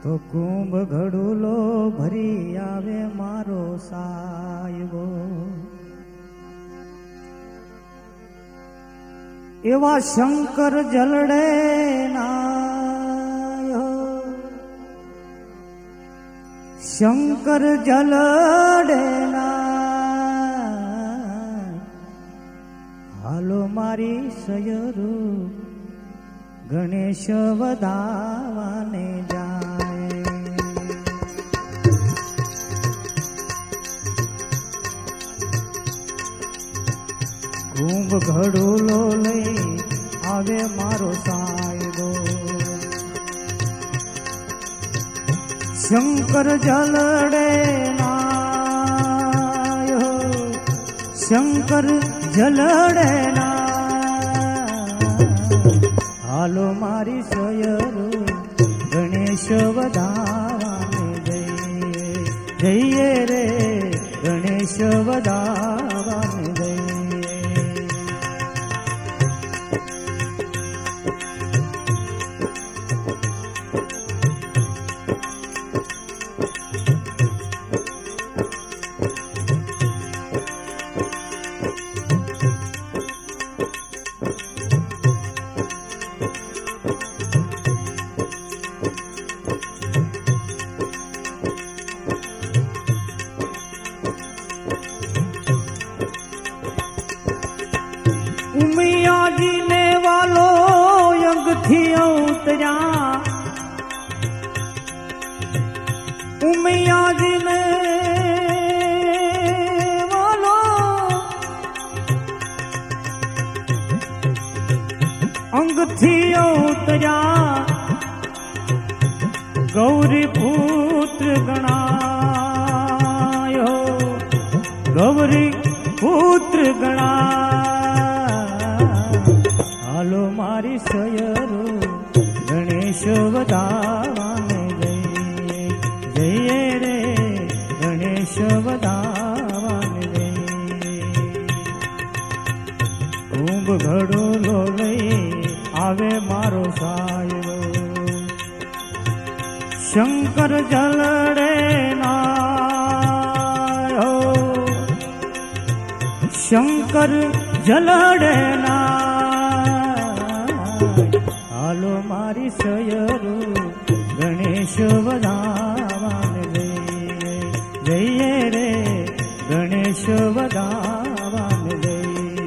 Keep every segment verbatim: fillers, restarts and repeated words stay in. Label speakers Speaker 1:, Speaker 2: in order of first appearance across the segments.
Speaker 1: તો કુંભ ઘડુલો ભરી આવે મારો સાયબો. એવા શંકર જલડે નાયો, શંકર જલડે ના, હાલો મારી સયરુ ગણેશ વધાવાને જાય. કુંભ ઘડુલો લઈ આવે મારો સાયબો. શંકર જલડે નાયો, શંકર જલડે ના, હાલો મારી સયરુ ગણેશ વધાવાને જઈએ. જઈએ રે ગણેશ વધાવાને જઈએ. उमिया जी ने वालो यंग थी उतरा, उमिया जी ने वालो अंग थी उतरा, गौरी पुत्र गणायो, गौरी पुत्र गणा, हालो मारी सयरु गणेश વધાવાને જઈએ. જઈએ રે ગણેશ વધાવાને જઈએ. કુંભ ઘડુલો લઈ આવે મારો સાયરો. શંકર જલડે નાયો, શંકર જલડે ના, હાલો મારી સયરુ ગણેશ વધાવાને જઈએ. જઈએ રે ગણેશ વધાવાને જઈએ.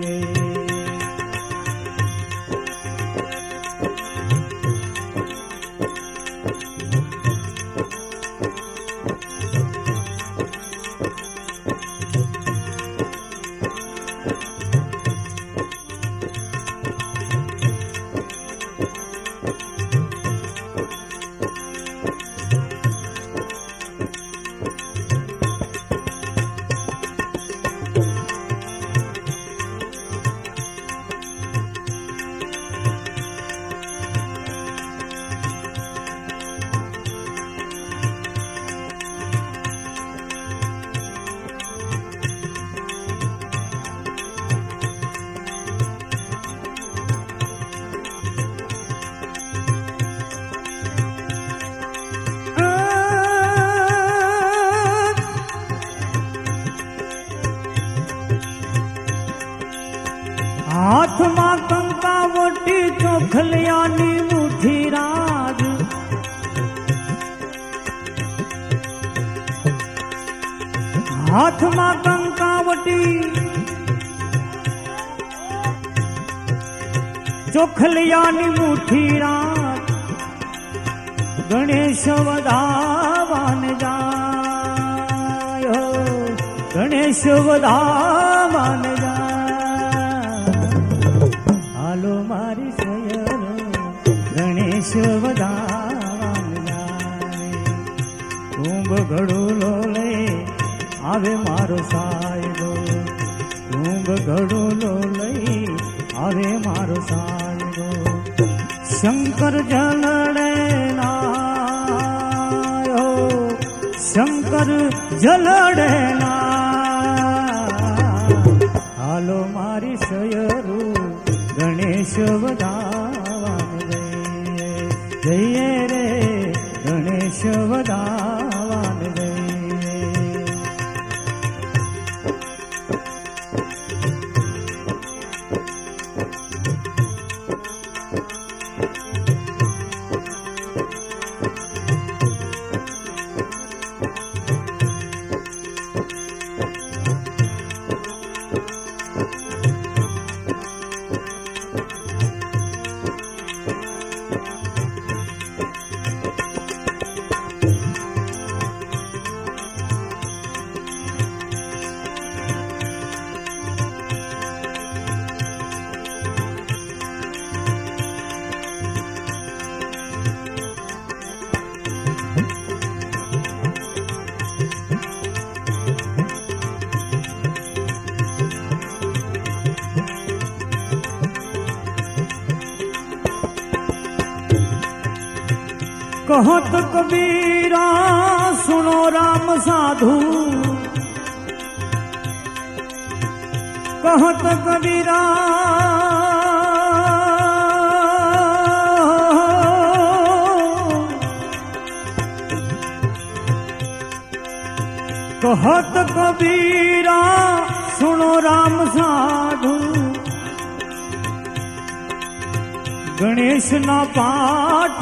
Speaker 1: હાથમાં કંકાવટી ચોખલિયાની મુઠ્ઠી રાજ, હાથમાં કંકાવટી ચોખલિયાની મુઠ્ઠી રાજ, ગણેશ વધાવાને જાય, ગણેશ વધાવાને જાય. હાલો મારી સયરુ ગણેશ વધાવાને જાય. કુંભ ઘડુલો લઈ આવે મારો સાયબો. કુંભ ઘડુલો લઈ આવે મારો સાયબો. શંકર જલડે નાયો, શંકર જલડે ના, હાલો મારી સયરુ ગણેશ વધાવાને જઈએ. જઈએ રે ગણેશ कहत कबीरा सुनो राम साधु, कहत कबीरा कहत कबीरा सुनो राम साधु, गणेश ना पाठ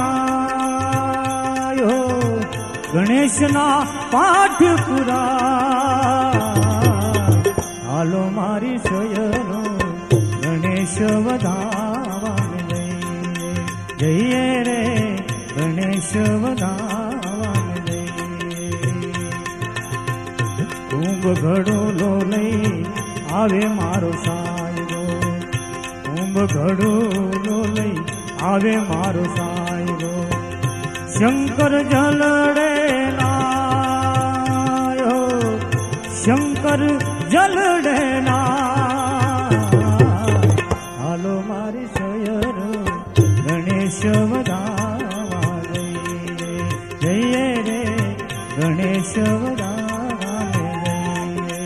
Speaker 1: पुरायो, गणेश ना पाठ पुरा, हालो मारी सोयनो गणेश वधावन जइए, जइए रे गणेश वधावन जइए। कुंभ घड़ो लो लई आवे मारो सायरो, कुंभ घड़ो लो लई आवे मारो सायरो, शंकर जलड़े नायो, शंकर जलड़े ना, हालो मारी सोयरो गणेश वधावा जइए, जइए रे गणेश वधावा जइए।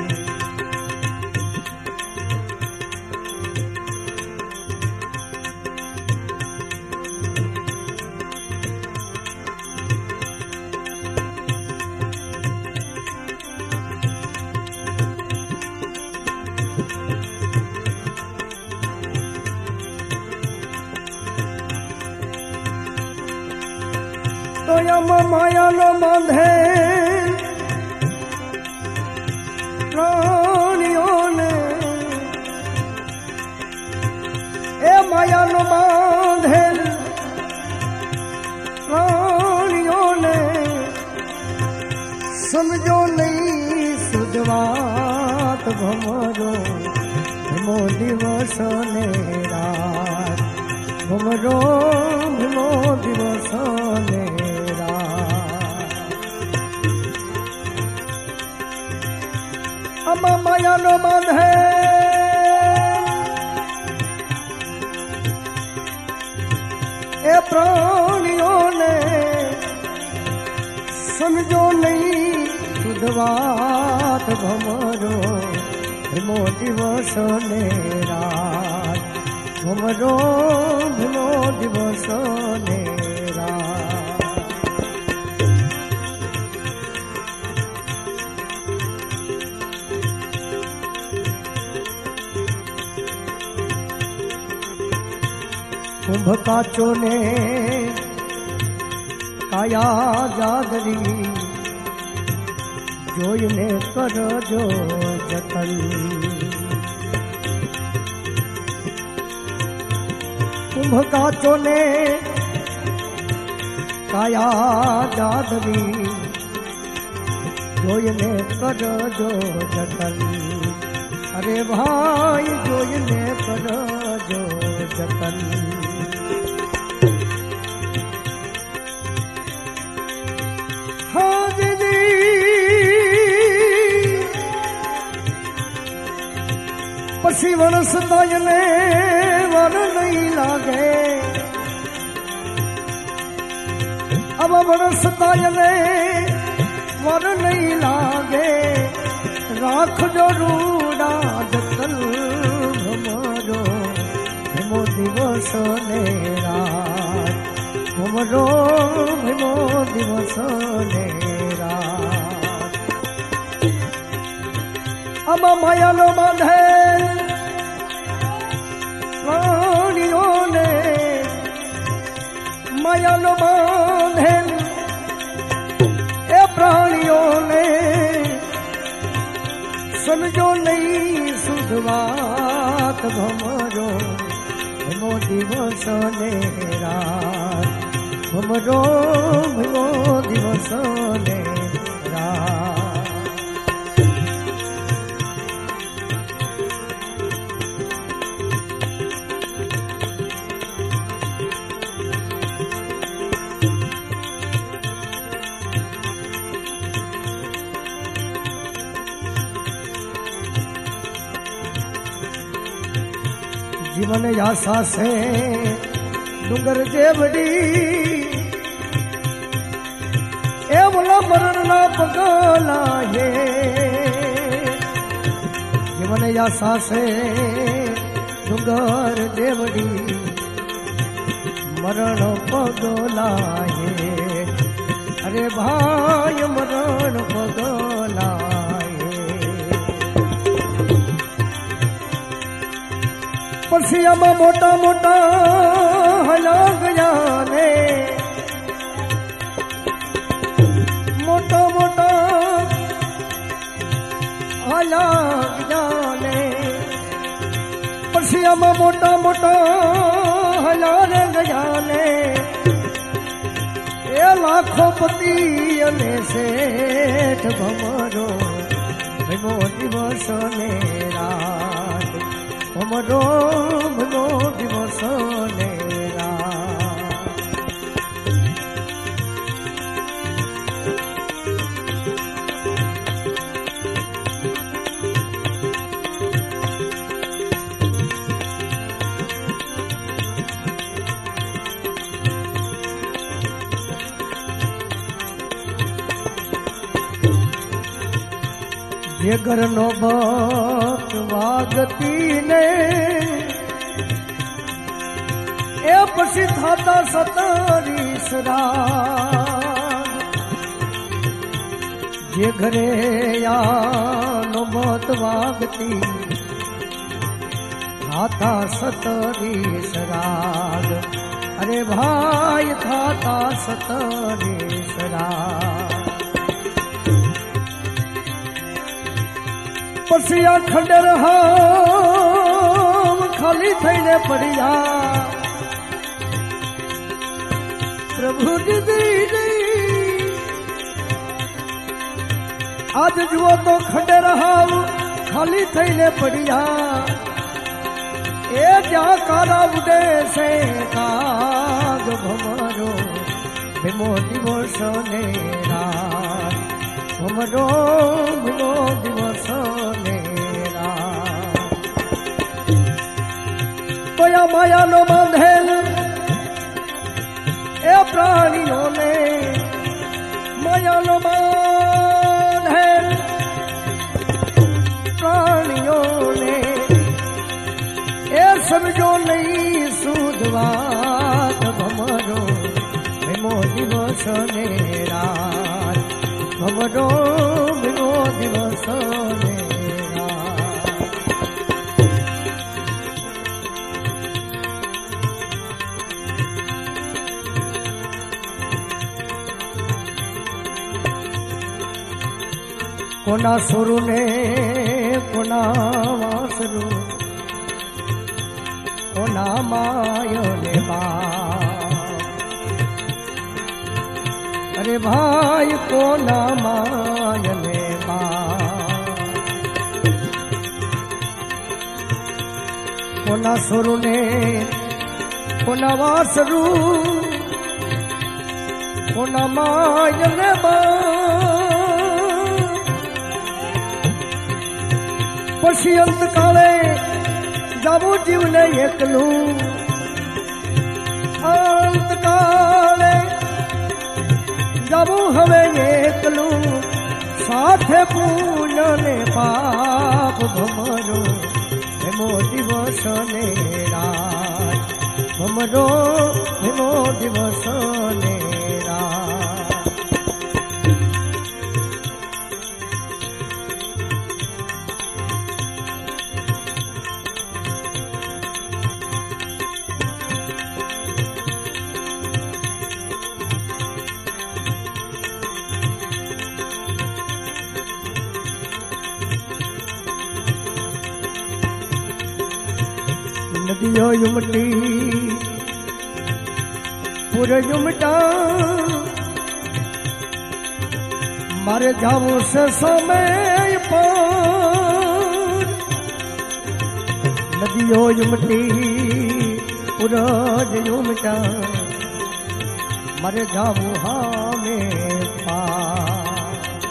Speaker 2: तो यम माया न बांधे प्राणियों ने, ए माया न बांधे प्राणियों ने, समझो नहीं सुजवात भमरो भमो दिवस ने रात, भमरो भमो दिवस ने अमा माया नो बांधे ए प्राणियों ने, समझो नहीं सुधवात भमरो भमो दिवस ने रात, भमरो भमो दिवस ने रात। कुंभ काचो ने काया जादरी, जोईने कर जो जतन, कुंभ काचो ने काया जादरी, जोईने कर जो जतन, अरे भाई जोईने कर जो जतन। हाँ दीदी पसी वर्ष ताजने वर नहीं लागे, अब वर्ष ताजने वर नहीं लागे, राख जो रूड़ा जतन भमरो भमो दिवस ने रात, भमरो भमो दिवस ने रात। अब माया नो बांधे प्राणियों ने, माया नो बांधे ए प्राणियों ने, समझो नहीं सुधवात भमरो भमो दिवस ने रात, भमरो भमो दिवस ने रात। जीवन आशा से डूंगर जेवड़ी એ બોલા મરણના પગલા હે જીવન યાસા સે ડુંગર દેવડી મરણ પગલા હે અરે ભાઈ મરણ પગલા પછી આમાં મોટા મોટા હલા ગયા ને મોટા મોટા હલા ગયા ને પછી આમાં મોટા મોટા હલા ગયા ને એ લાખો પતિ અને શેઠ ભમરો ભીમો દિવસ ને રાત ભમરો ભીમો દિવસ ને રાત જે ઘરનો ભક્ત વાગતી ને એ પછી થતા સતાવીસ રાત જે ઘરે આનો ભક્ત વાગતી થાતા સતાવીસ રાત અરે ભાઈ થાતા સતાવીસ રાત પછી આ ખંડર હામ ખાલી થઈને પડ્યા પ્રભુ દીદી આજ જુઓ તો ખંડર હામ ખાલી થઈને પડ્યા એ જ્યાં કારા ઉડે છે કાગ ભમરો ભીમો દિવસ ને રાત ભમરો ભીમો દિવસ ને રાત કયા માયાનો બાંધેલ એ પ્રાણીઓને માયાનો બાંધેલ પ્રાણીઓને એ સમજો નહીં સુધવાત ભમરો ભીમો દિવસ ને રાત ભમરો ભીમો દિવસ ને રાત કોના સુરુ ને કોના વાસરુ કોના માય ને બા અરે ભાઈ કોના માય ને બા કોના સુરુ ને કોના વાસરુ કોના માય ને બા પછી અંતકાળે જાવું જીવને એકલું અંતકાળે જાવું હવે એકલું સાથે પૂનને પાપ ભમરો ભીમો દિવસ ને રાત ભમરો ભીમો દિવસ ને રાત નદીઓ યુમટી પુર યુમટા મારે જાવું છે સમય પર નદીઓ યુમટી પુર યુમટા મારે જાવું હામે પાર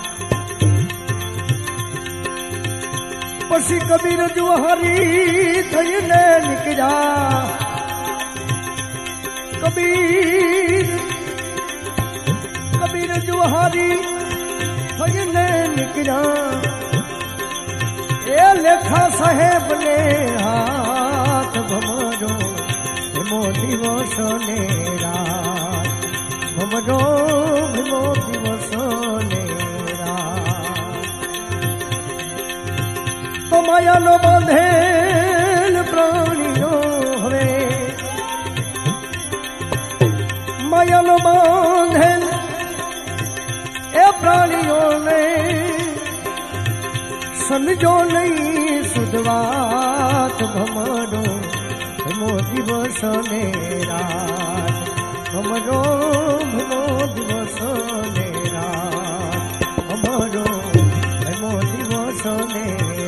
Speaker 2: પછી કબીર જુહારી થઈને નીકળ્યા કબીર કબીર જુહારી हारी थईने निकला ए लेखा साहेब ने हाथ भमरो भीमो दिवस ने रात भमरो भीमो दिवस ने तो माया नो बांधेल प्राणियों हवे माया नो बांधेल ए प्राणियों ने समझो नहीं सुधवात भमरो भीमो दिवस ने रात भमरो भीमो दिवस ने रात भमरो भीमो दिवस ने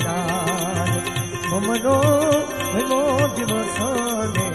Speaker 2: भमरो भीमो दिवस ने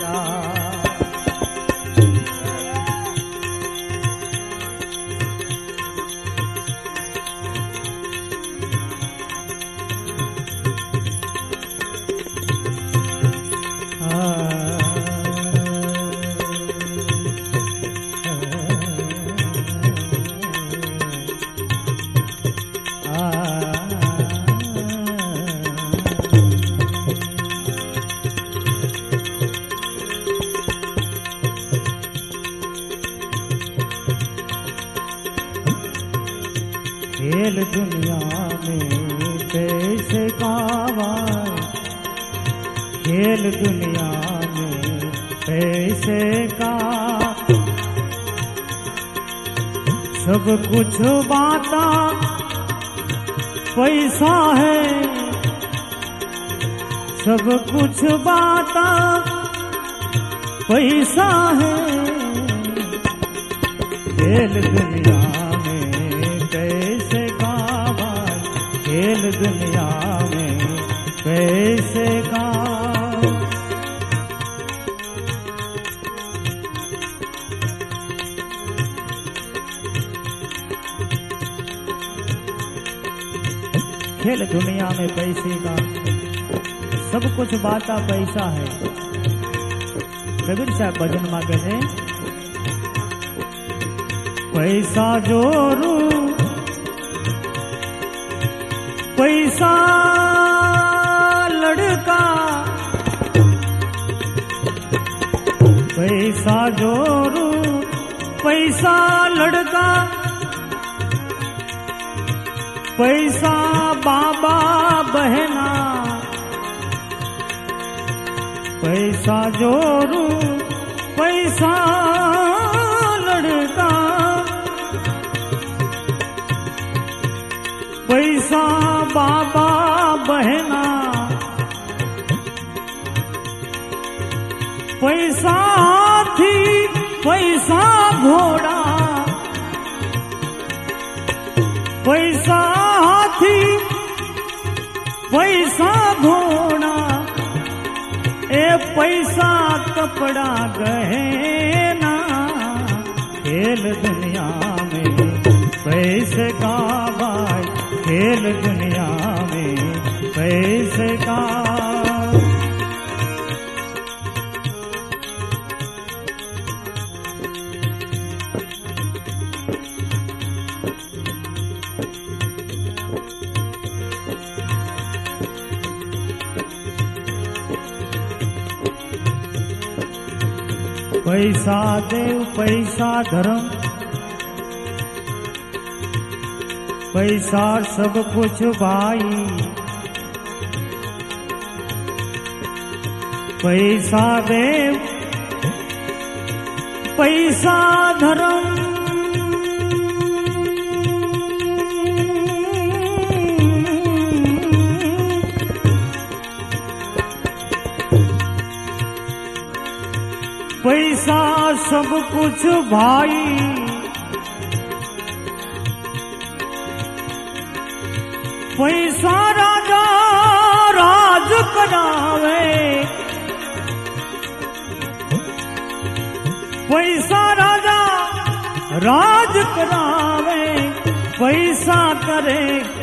Speaker 1: खेल दुनिया में कैसे कावा खेल दुनिया में कैसे का सब कुछ बाता पैसा है सब कुछ बाता पैसा है खेल दुनिया खेल दुनिया में कैसे का खेल दुनिया में पैसे का सब कुछ बाता पैसा है। कबीर साहब भजन में कहते पैसा जोरू पैसा लड़का पैसा जोरू पैसा लड़का पैसा बाबा बहना पैसा जोरू पैसा लड़का पैसा बाबा बहना पैसा हाथी पैसा घोड़ा पैसा हाथी पैसा घोड़ा ए पैसा कपड़ा गहना खेल दुनिया में पैसे का भाई खेल दुनिया में पैसे का पैसा देव पैसा धर्म पैसा सब कुछ भाई पैसा देव पैसा धर्म पैसा सब कुछ भाई पैसा राजा राज करावे पैसा राजा राज करावे पैसा करे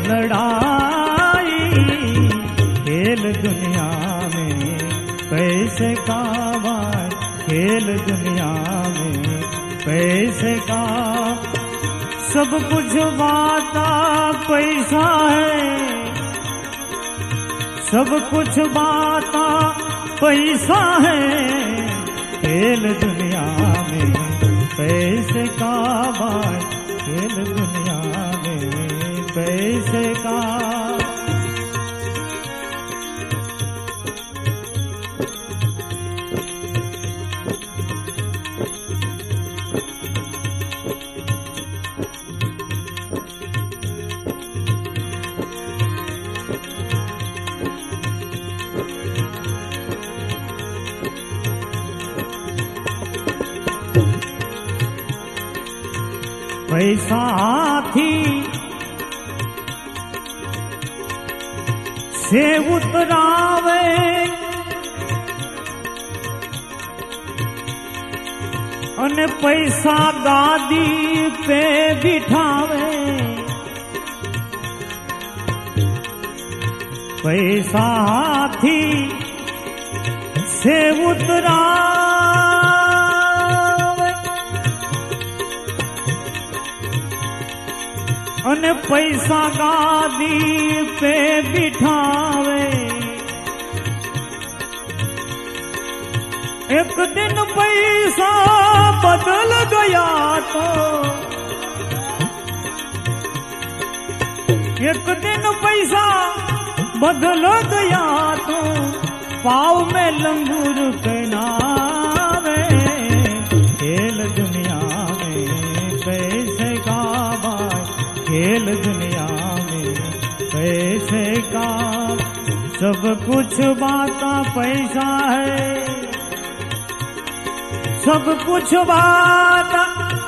Speaker 1: लड़ाई खेल दुनिया में पैसे का खेल दुनिया में पैसे का सब कुछ बाता पैसा है, सब कुछ बाता पैसा है। खेल दुनिया में पैसे का भाई, खेल दुनिया में पैसे का। पैसा हाथी से उतरावे, अने पैसा गादी पे बिठावे। पैसा हाथी से उतरावे, अने पैसा गादी पे बिठावे। एक दिन पैसा बदल गया तो, एक दिन पैसा बदल गया तो पाँव में लंगूर पहनावे। खेल दुनिया में पैसे का भाई, खेल दुनिया में पैसे का। सब कुछ बाता पैसा है, सब कुछ बाता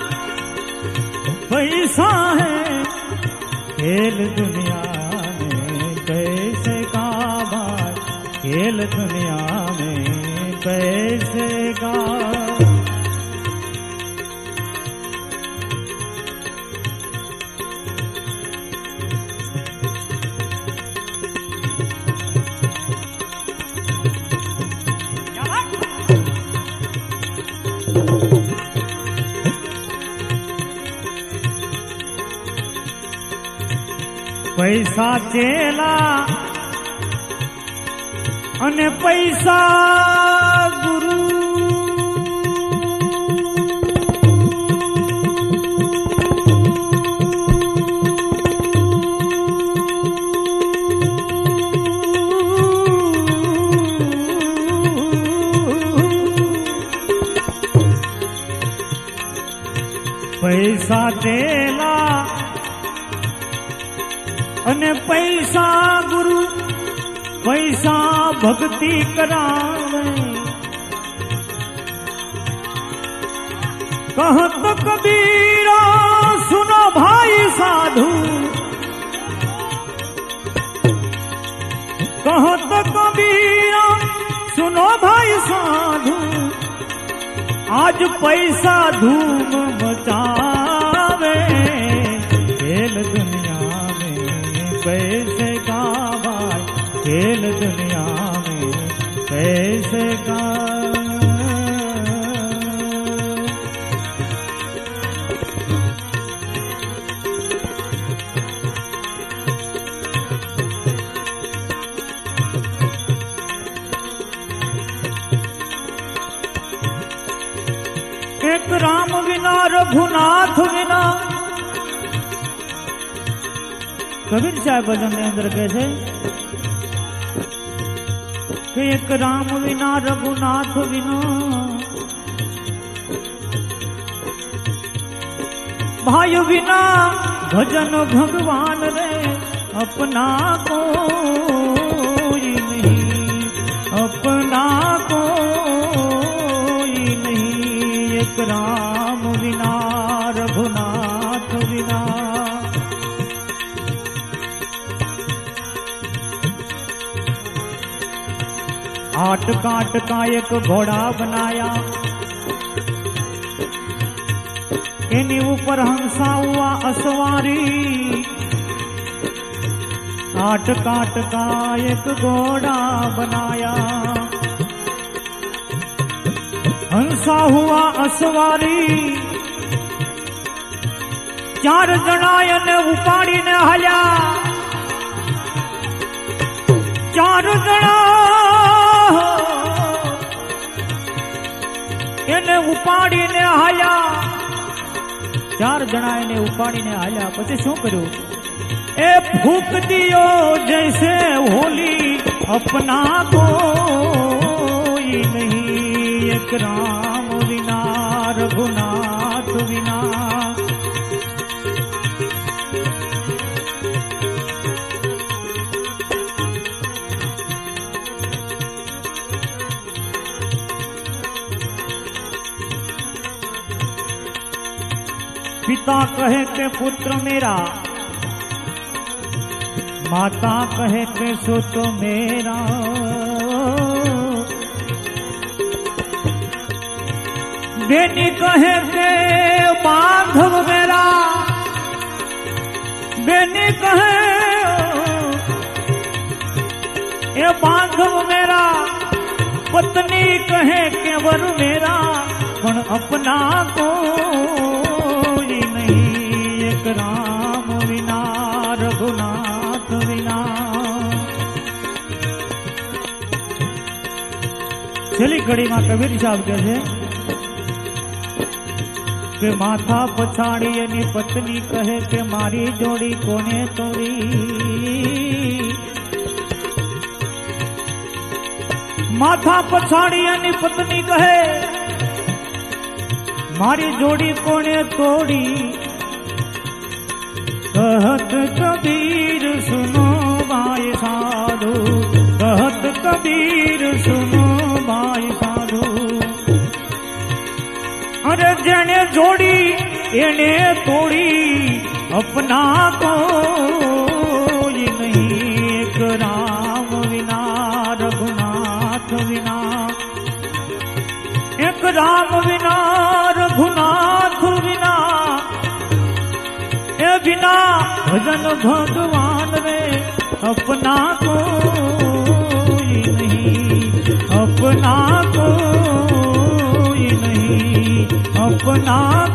Speaker 1: पैसा है। खेल दुनिया में पैसे का भाई, खेल दुनिया में पैसे का। पैसा चेला अने पैसा गुरु, पैसा चेला अने पैसा गुरु, पैसा भक्ति करावे। कहत कबीरा सुनो भाई साधु, कहत कबीरा सुनो भाई साधु। आज पैसा धूम मचावे। खेल दुनिया में पैसे का भाई, खेल दुनिया में पैसे का। एक राम बिना रघुनाथ बिना। कबीर साहब भजन के अंदर कैसे कि एक राम बिना रघुनाथ बिना, भाई बिना भजन भगवान रे अपना कोई नहीं, अपना कोई नहीं। एक राम बिना रघुनाथ बिना। आठ काट का एक घोड़ा बनाया, इन्हीं ऊपर हंसा हुआ असवारी। आठ काट का एक घोड़ा बनाया, हंसा हुआ असवारी। ચાર જણા એને ઉપાડીને હાલ્યા, ચાર જણા એને ઉપાડીને હાલ્યા, ચાર જણા એને ઉપાડીને હાલ્યા. પછી શું કર્યું? એ ફૂક દિયો જૈસે હોલી अपना कोई नहीं, एक राम विना रघुनाथ विना. पिता कहे के पुत्र मेरा, माता कहे के सुत मेरा, बेनी कहे के बांधव मेरा, बेनी कहे ये बांधव मेरा, पत्नी कहे के वर मेरा, पण अपना कोई नहीं, एक राम विना रघुनाथ विना. છેલ્લી ઘડીમાં કબીર સાહેબ કહે છે કે માથા પછાડી એની પત્ની કહે કે મારી જોડી કોને તોડી. માથા પછાડી એની પત્ની કહે મારી જોડી કોને તોડી. कहत कबीर सुनो भाई साधु, कहत कबीर सुनो भाई साधु. अरे जने जोड़ी एने तोड़ी, अपना कोई नहीं, एक राम विना रघुनाथ विना, एक राम विना रघुनाथ विना. ए बिना भजन भगवान रे अपना कोई नहीं, अपना कोई नहीं, अपना